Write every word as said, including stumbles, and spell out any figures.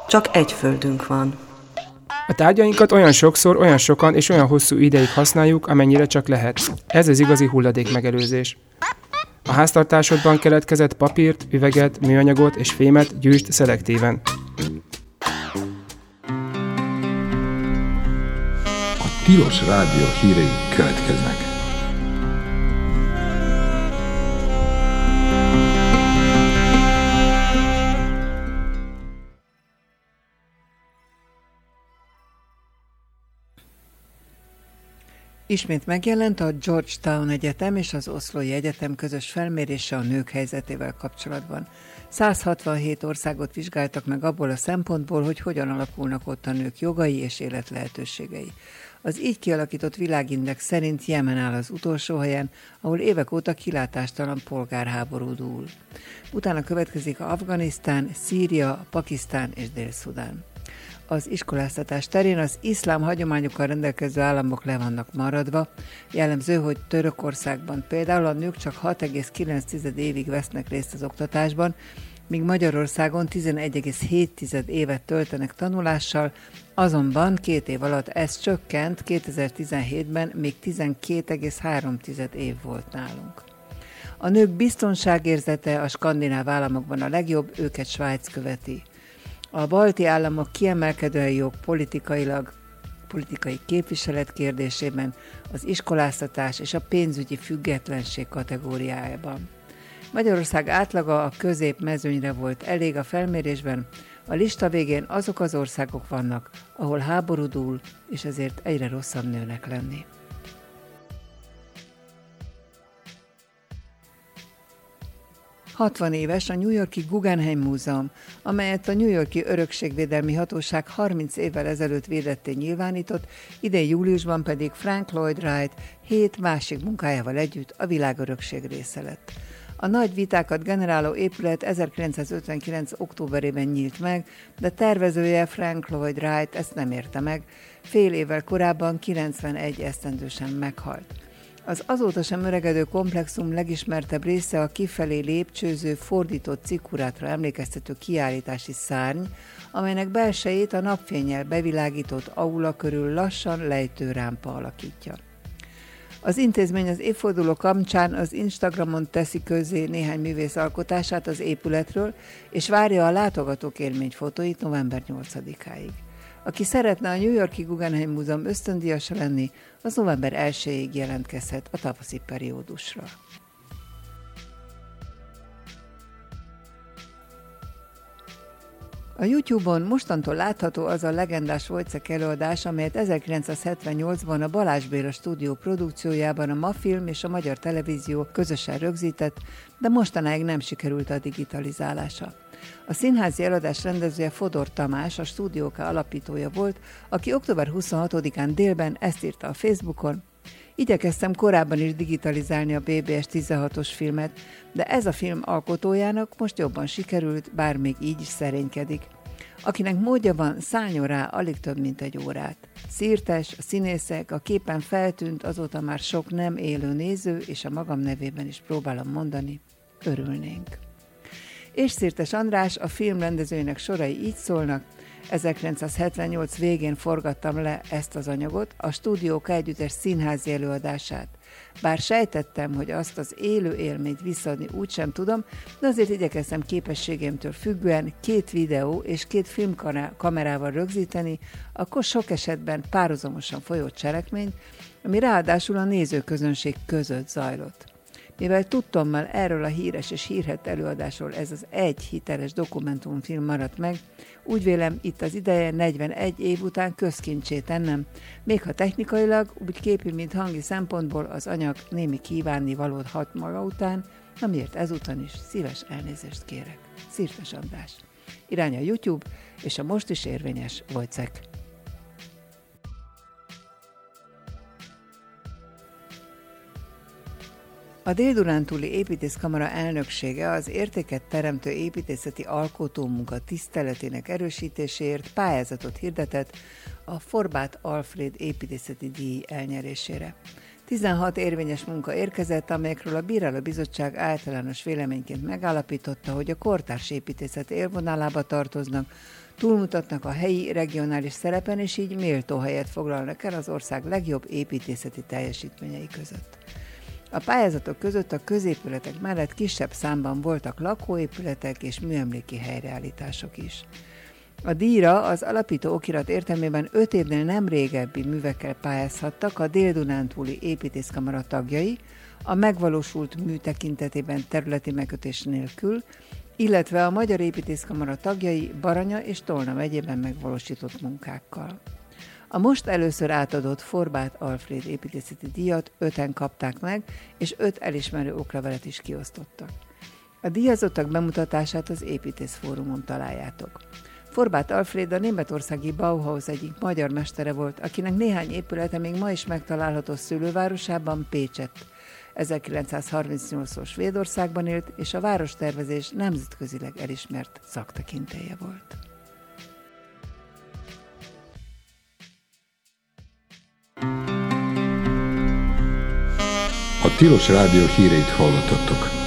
Csak egy földünk van. A tárgyainkat olyan sokszor, olyan sokan és olyan hosszú ideig használjuk, amennyire csak lehet. Ez az igazi hulladékmegelőzés. A háztartásodban keletkezett papírt, üveget, műanyagot és fémet gyűjtsd szelektíven. A Tilos Rádió hírei következnek. Ismét megjelent a Georgetown Egyetem és az Oszlói Egyetem közös felmérése a nők helyzetével kapcsolatban. száz hatvanhét országot vizsgáltak meg abból a szempontból, hogy hogyan alakulnak ott a nők jogai és életlehetőségei. Az így kialakított világindex szerint Jemen áll az utolsó helyen, ahol évek óta kilátástalan polgárháború dúl. Utána következik Afganisztán, Szíria, Pakisztán és Dél-Szudán. Az iskoláztatás terén az iszlám hagyományokkal rendelkező államok le vannak maradva. Jellemző, hogy Törökországban például a nők csak hat egész kilenc évig vesznek részt az oktatásban, míg Magyarországon tizenegy egész hét évet töltenek tanulással, azonban két év alatt ez csökkent, kétezer-tizenhétben még tizenkét egész három év volt nálunk. A nők biztonságérzete a skandináv államokban a legjobb, őket Svájc követi. A balti államok kiemelkedően jók politikailag, politikai képviselet kérdésében, az iskoláztatás és a pénzügyi függetlenség kategóriájában. Magyarország átlaga a középmezőnyre volt elég a felmérésben, a lista végén azok az országok vannak, ahol háború dúl, és ezért egyre rosszabb nőnek lenni. hatvan éves a New York-i Guggenheim Múzeum, amelyet a New York-i Örökségvédelmi Hatóság harminc évvel ezelőtt védetté nyilvánított, idén júliusban pedig Frank Lloyd Wright hét másik munkájával együtt a világörökség része lett. A nagy vitákat generáló épület ezerkilencszázötvenkilenc októberében nyílt meg, de tervezője Frank Lloyd Wright ezt nem érte meg, fél évvel korábban kilencvenegy esztendősen meghalt. Az azóta sem öregedő komplexum legismertebb része a kifelé lépcsőző, fordított cikkurátra emlékeztető kiállítási szárny, amelynek belsejét a napfénnyel bevilágított aula körül lassan lejtő rámpa alakítja. Az intézmény az évforduló kapcsán az Instagramon teszi közzé néhány művész alkotását az épületről, és várja a látogatók élményfotóit november nyolcadikáig. Aki szeretne a New York-i Guggenheim Múzeum ösztöndíjasa lenni, az november elsejéig jelentkezhet a tavaszi periódusra. A YouTube-on mostantól látható az a legendás Wojciech előadás, amelyet ezerkilencszázhetvennyolcban a Balázs Béla stúdió produkciójában a Mafilm és a Magyar Televízió közösen rögzített, de mostanáig nem sikerült a digitalizálása. A színházi előadás rendezője Fodor Tamás, a Stúdió K alapítója volt, aki október huszonhatodikán délben ezt írta a Facebookon: igyekeztem korábban is digitalizálni a bé bé es tizenhatos filmet, de ez a film alkotójának most jobban sikerült, bár még így is szerénykedik. Akinek módja van, szálljon rá alig több mint egy órát. Szirtes, a színészek, a képen feltűnt, azóta már sok nem élő néző, és a magam nevében is próbálom mondani, örülnénk. És Szirtes András, a film rendezőjének sorai így szólnak: ezerkilencszázhetvennyolc végén forgattam le ezt az anyagot, a Stúdió K együttes színházi előadását. Bár sejtettem, hogy azt az élő élményt visszaadni úgysem tudom, de azért igyekeztem képességemtől függően két videó és két filmkamerával rögzíteni, akkor sok esetben párhuzamosan folyó cselekményt, ami ráadásul a nézőközönség között zajlott. Mivel tudtommal erről a híres és hírhedt előadásról ez az egy hiteles dokumentumfilm maradt meg, úgy vélem, itt az ideje negyvenegy év után közkincsé tennem, még ha technikailag, úgy képi, mint hangi szempontból az anyag némi kívánni valót hat maga után, amiért ezúton is szíves elnézést kérek. Szirtes András. Irány a YouTube és a most is érvényes Wojciech. A Dél-Dunántúli Építészkamara elnöksége az értéket teremtő építészeti alkotómunka tiszteletének erősítéséért pályázatot hirdetett a Forbát Alfréd építészeti díj elnyerésére. tizenhat érvényes munka érkezett, amelyekről a bírálóbizottság általános véleményként megállapította, hogy a kortárs építészet élvonalába tartoznak, túlmutatnak a helyi, regionális szerepen, és így méltó helyet foglalnak el az ország legjobb építészeti teljesítményei között. A pályázatok között a középületek mellett kisebb számban voltak lakóépületek és műemléki helyreállítások is. A díjra az alapító okirat értelmében öt évnél nem régebbi művekkel pályázhattak a Dél-Dunántúli Építészkamara tagjai, a megvalósult mű tekintetében területi megkötés nélkül, illetve a Magyar Építészkamara tagjai Baranya és Tolna megyében megvalósított munkákkal. A most először átadott Forbát Alfréd építészeti díjat öten kapták meg, és öt elismerő oklevelet is kiosztottak. A díjazottak bemutatását az Építészfórumon találjátok. Forbát Alfréd a németországi Bauhaus egyik magyar mestere volt, akinek néhány épülete még ma is megtalálható szülővárosában, Pécsett. ezerkilencszázharmincnyolcban Svédországban élt, és a várostervezés nemzetközileg elismert szaktekintélye volt. A Tilos Rádió híreit hallottattok.